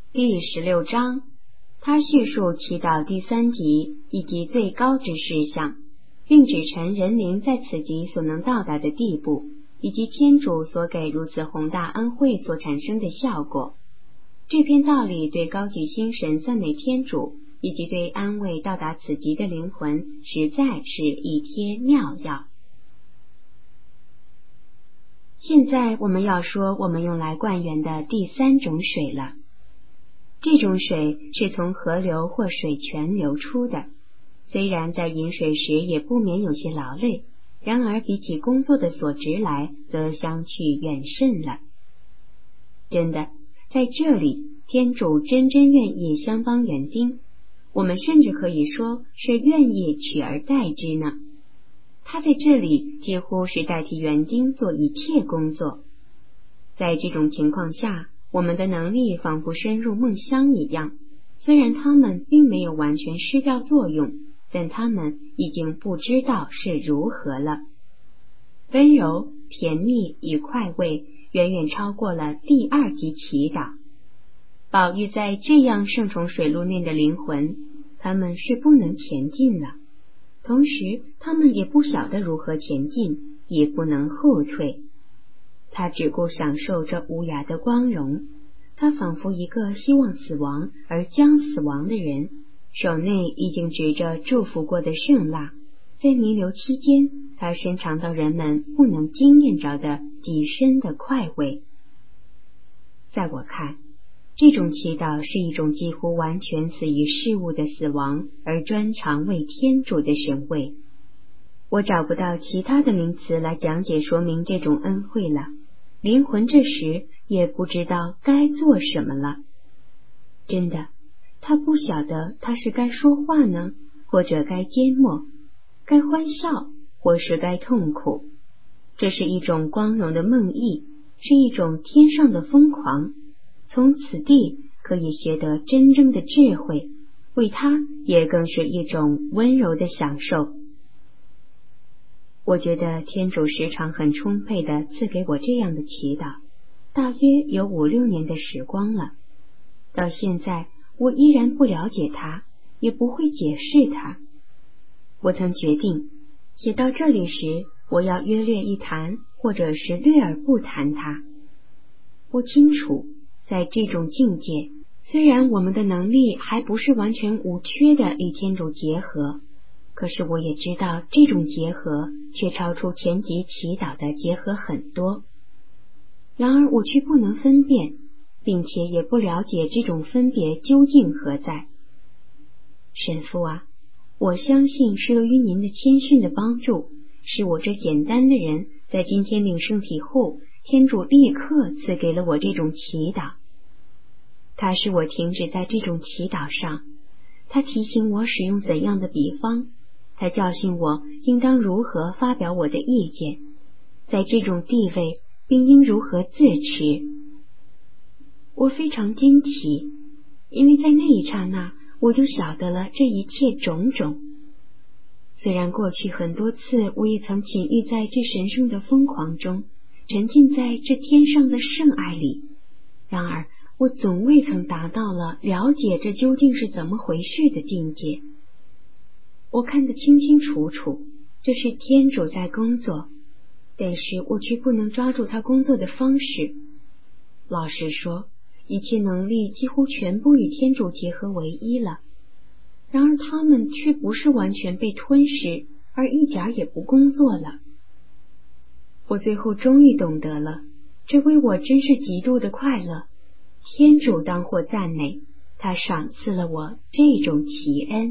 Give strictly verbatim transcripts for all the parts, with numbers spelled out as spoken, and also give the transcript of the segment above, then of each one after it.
第十六章，他叙述祈祷第三级以及最高之事项，并指陈人灵在此级所能到达的地步，以及天主所给如此宏大恩惠所产生的效果。这篇道理对高举心神赞美天主，以及对安慰到达此级的灵魂，实在是一帖妙药。现在我们要说我们用来灌园的第三种水了。这种水是从河流或水泉流出的，虽然在饮水时也不免有些劳累，然而比起工作的所值来，则相去远甚了。真的，在这里，天主真真愿意相帮园丁，我们甚至可以说是愿意取而代之呢。他在这里几乎是代替园丁做一切工作。在这种情况下，我们的能力仿佛深入梦乡一样，虽然它们并没有完全失掉作用，但它们已经不知道是如何了。温柔、甜蜜与快慰远远超过了第二级祈祷。保育在这样圣宠水路内的灵魂，他们是不能前进了，同时他们也不晓得如何前进，也不能后退。他只顾享受这无涯的光荣，他仿佛一个希望死亡而将死亡的人，手内已经执着祝福过的圣蜡，在弥留期间，他深尝到人们不能经验着的极深的快慰。在我看，这种祈祷是一种几乎完全死于事物的死亡，而专长为天主的神慰。我找不到其他的名词来讲解说明这种恩惠了。灵魂这时也不知道该做什么了。真的，他不晓得他是该说话呢，或者该缄默，该欢笑，或是该痛苦。这是一种光荣的梦呓，是一种天上的疯狂。从此地可以学得真正的智慧，为他也更是一种温柔的享受。我觉得天主时常很充沛地赐给我这样的祈祷，大约有五六年的时光了。到现在，我依然不了解它，也不会解释它。我曾决定，写到这里时，我要约略一谈，或者是略而不谈它。我清楚，在这种境界，虽然我们的能力还不是完全无缺的与天主结合，可是我也知道这种结合却超出前级祈祷的结合很多。然而我却不能分辨，并且也不了解这种分别究竟何在。神父啊，我相信是由于您的谦逊的帮助，使我这简单的人在今天领圣体后，天主立刻赐给了我这种祈祷。他使我停止在这种祈祷上，他提醒我使用怎样的比方，他教训我应当如何发表我的意见，在这种地位并应如何自持。我非常惊奇，因为在那一刹那我就晓得了这一切种种。虽然过去很多次我也曾浸浴在这神圣的疯狂中，沉浸在这天上的圣爱里，然而我总未曾达到了了解这究竟是怎么回事的境界。我看得清清楚楚，这是天主在工作，但是我却不能抓住他工作的方式。老实说，一切能力几乎全部与天主结合为一了，然而他们却不是完全被吞噬，而一点也不工作了。我最后终于懂得了，这为我真是极度的快乐。天主当获赞美，他赏赐了我这种奇恩。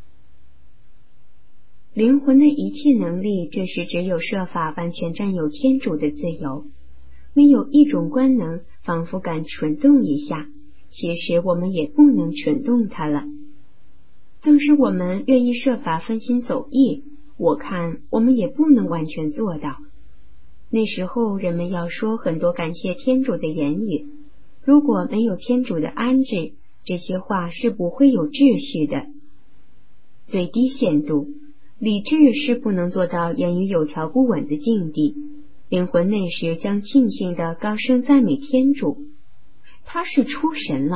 灵魂的一切能力，这是只有设法完全占有天主的自由，没有一种官能仿佛敢蠢动一下，其实我们也不能蠢动它了。纵使我们愿意设法分心走意，我看我们也不能完全做到。那时候人们要说很多感谢天主的言语，如果没有天主的安置，这些话是不会有秩序的。最低限度，理智是不能做到言语有条不紊的境地，灵魂内时将庆幸地高声赞美天主。他是出神了，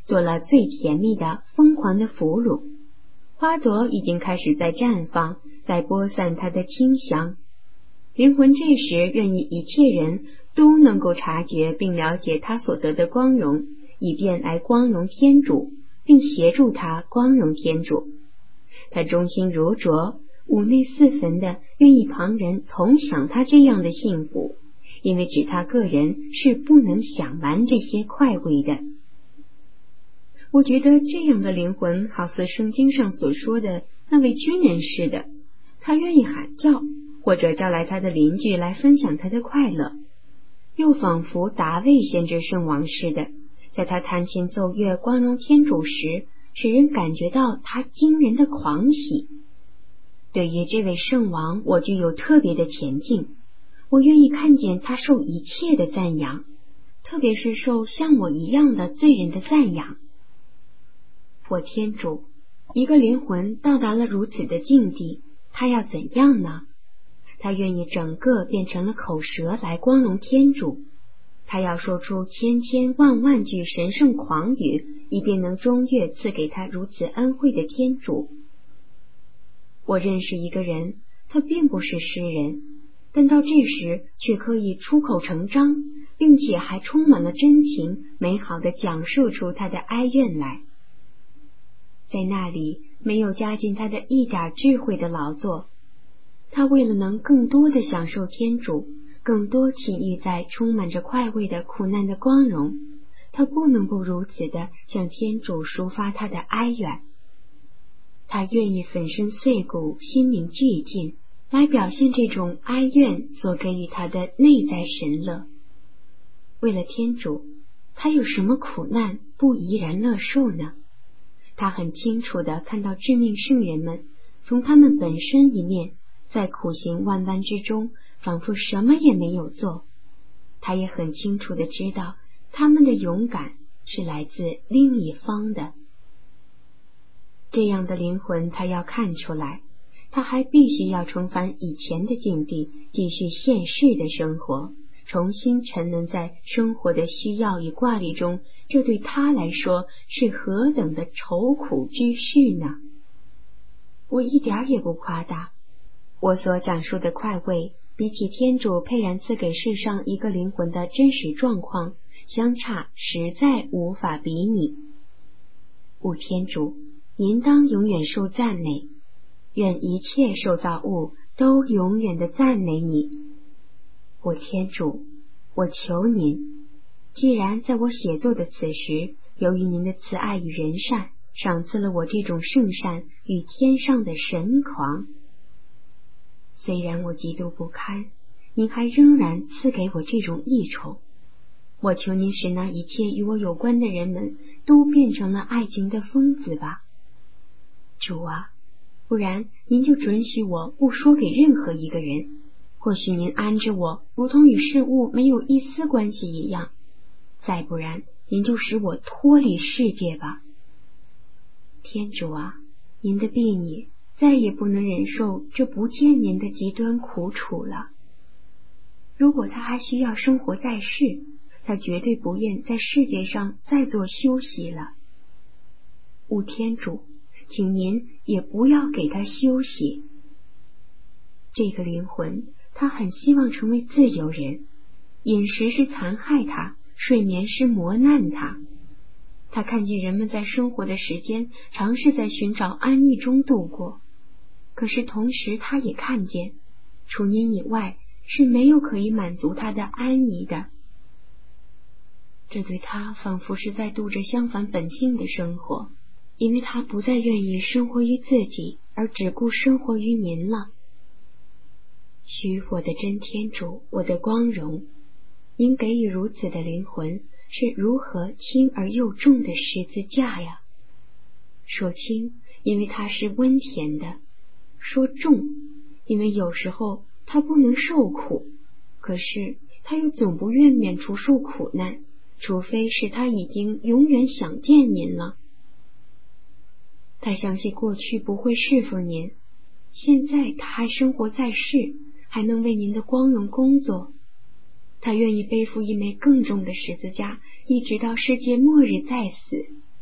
做了最甜蜜的疯狂的俘虏，花朵已经开始在绽放，在播散它的清香。灵魂这时愿意一切人都能够察觉并了解他所得的光荣，以便来光荣天主，并协助他光荣天主。他忠心如琢，五内四分的愿意旁人同享他这样的幸福，因为指他个人是不能享完这些快慰的。我觉得这样的灵魂好似圣经上所说的那位军人似的，他愿意喊叫，或者招来他的邻居来分享他的快乐，又仿佛达味先知圣王似的，在他弹琴奏乐光荣天主时，使人感觉到他惊人的狂喜。对于这位圣王，我具有特别的前进，我愿意看见他受一切的赞扬，特别是受像我一样的罪人的赞扬。我天主，一个灵魂到达了如此的境地，他要怎样呢？他愿意整个变成了口舌来光荣天主，他要说出千千万万句神圣狂语，以便能中悦赐给他如此恩惠的天主。我认识一个人，他并不是诗人，但到这时却可以出口成章，并且还充满了真情，美好地讲述出他的哀怨来。在那里没有加进他的一点智慧的劳作，他为了能更多地享受天主，更多起寓在充满着快慰的苦难的光荣，他不能不如此地向天主抒发他的哀怨。他愿意粉身碎骨，心灵俱尽，来表现这种哀怨所给予他的内在神乐。为了天主，他有什么苦难不怡然乐受呢？他很清楚地看到致命圣人们从他们本身一面，在苦行万般之中仿佛什么也没有做。他也很清楚地知道他们的勇敢是来自另一方的。这样的灵魂他要看出来，他还必须要重返以前的境地，继续现世的生活，重新沉沦在生活的需要与挂虑中，这对他来说是何等的愁苦之事呢？我一点也不夸大，我所讲述的快慰，比起天主沛然赐给世上一个灵魂的真实状况，相差实在无法比拟。吾天主，您当永远受赞美，愿一切受造物都永远的赞美你。我天主，我求您，既然在我写作的此时，由于您的慈爱与仁善，赏赐了我这种圣善与天上的神狂，虽然我极度不堪，您还仍然赐给我这种益宠。我求您使那一切与我有关的人们都变成了爱情的疯子吧。主啊，不然您就准许我不说给任何一个人，或许您安置我如同与事物没有一丝关系一样，再不然您就使我脱离世界吧。天主啊，您的婢女再也不能忍受这不见您的极端苦楚了。如果他还需要生活在世，他绝对不愿在世界上再做休息了。吾天主，请您也不要给他休息。这个灵魂，他很希望成为自由人，饮食是残害他，睡眠是磨难他。他看见人们在生活的时间尝试在寻找安逸中度过，可是同时他也看见，除您以外是没有可以满足他的安逸的。这对他仿佛是在度着相反本性的生活，因为他不再愿意生活于自己，而只顾生活于您了。许我的真天主，我的光荣，您给予如此的灵魂是如何轻而又重的十字架呀！说轻，因为它是温甜的；说重，因为有时候它不能受苦，可是它又总不愿免除受苦难，除非是他已经永远想见您了。他相信过去不会侍奉您，现在他还生活在世，还能为您的光荣工作。他愿意背负一枚更重的十字架，一直到世界末日再死，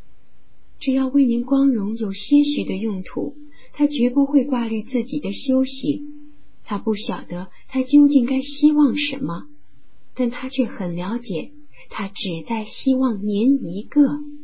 只要为您光荣有些许的用途，他绝不会挂虑自己的休息。他不晓得他究竟该希望什么，但他却很了解，他只在希望您一个。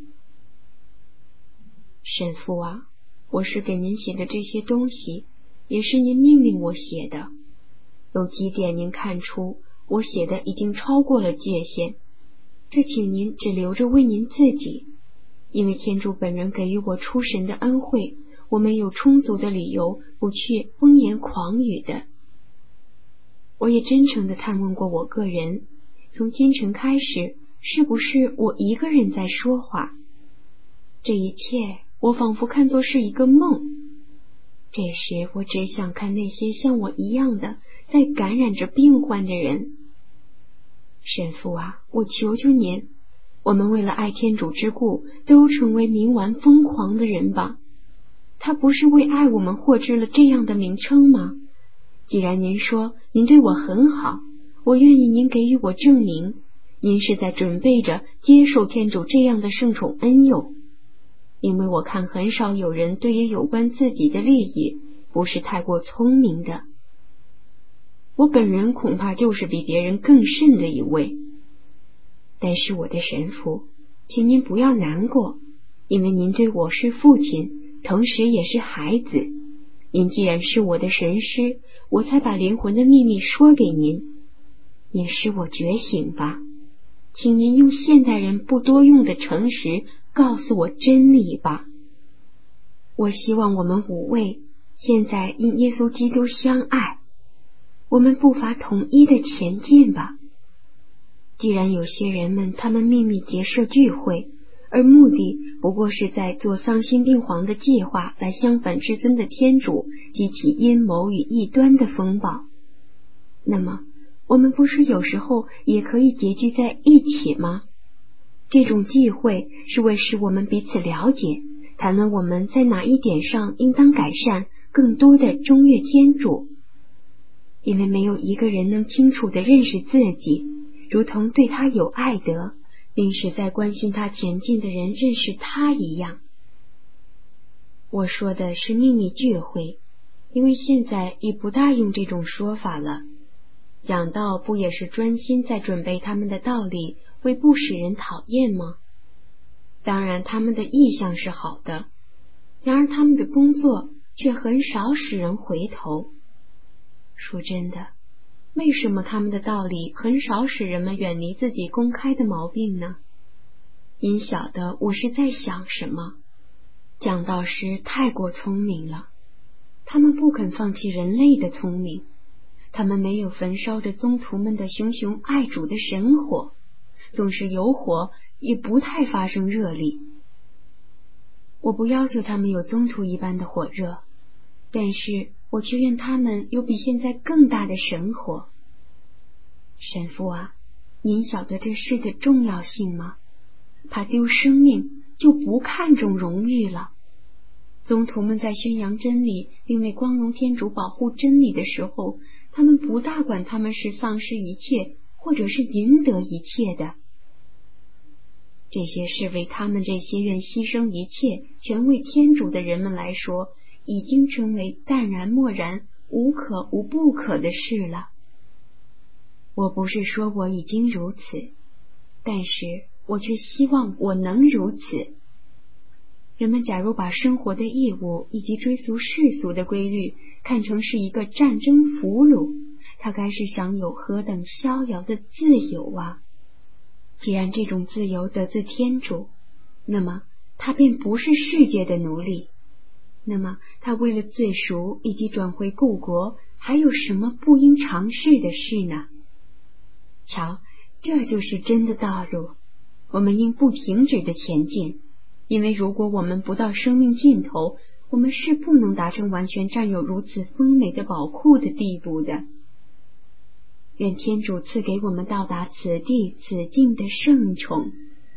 神父啊，我是给您写的这些东西，也是您命令我写的。有几点您看出我写的已经超过了界限，这请您只留着为您自己，因为天主本人给予我出神的恩惠，我没有充足的理由不去风言狂语的。我也真诚地探问过我个人，从今晨开始，是不是我一个人在说话？这一切我仿佛看作是一个梦。这时我只想看那些像我一样的在感染着病患的人。神父啊，我求求您，我们为了爱天主之故，都成为冥顽疯狂的人吧。他不是为爱我们获知了这样的名称吗？既然您说您对我很好，我愿意您给予我证明，您是在准备着接受天主这样的圣宠恩佑。因为我看很少有人对于有关自己的利益不是太过聪明的。我本人恐怕就是比别人更甚的一位。但是我的神父，请您不要难过，因为您对我是父亲，同时也是孩子。您既然是我的神师，我才把灵魂的秘密说给您。您使我觉醒吧，请您用现代人不多用的诚实告诉我真理吧。我希望我们五位现在因耶稣基督相爱，我们步伐统一的前进吧。既然有些人们他们秘密结社聚会，而目的不过是在做丧心病狂的计划来相反至尊的天主激起阴谋与异端的风暴，那么我们不是有时候也可以结聚在一起吗？这种忌讳是为使我们彼此了解，谈论我们在哪一点上应当改善，更多的忠悦天主。因为没有一个人能清楚地认识自己，如同对他有爱德，并使在关心他前进的人认识他一样。我说的是秘密聚会，因为现在已不大用这种说法了。讲道不也是专心在准备他们的道理，为不使人讨厌吗？当然他们的意向是好的，然而他们的工作却很少使人回头。说真的，为什么他们的道理很少使人们远离自己公开的毛病呢？您晓得我是在想什么？讲道师太过聪明了，他们不肯放弃人类的聪明，他们没有焚烧着宗徒们的熊熊爱主的神火，纵使有火也不太发生热力。我不要求他们有宗徒一般的火热，但是我却愿他们有比现在更大的神火。神父啊，您晓得这事的重要性吗？怕丢生命就不看重荣誉了。宗徒们在宣扬真理并为光荣天主保护真理的时候，他们不大管他们是丧失一切或者是赢得一切的。这些是为他们这些愿牺牲一切全为天主的人们来说，已经成为淡然漠然无可无不可的事了。我不是说我已经如此，但是我却希望我能如此。人们假如把生活的义务以及追溯世俗的规律看成是一个战争俘虏，他该是享有何等逍遥的自由啊！既然这种自由得自天主，那么他便不是世界的奴隶。那么他为了自赎以及转回故国，还有什么不应尝试的事呢？瞧，这就是真的道路。我们应不停止的前进，因为如果我们不到生命尽头，我们是不能达成完全占有如此丰美的宝库的地步的。愿天主赐给我们到达此地此境的圣宠。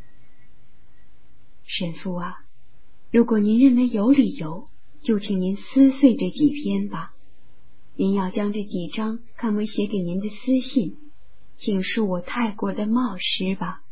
神父啊，如果您认为有理由，就请您撕碎这几篇吧。您要将这几章看为写给您的私信，请恕我太过的冒失吧。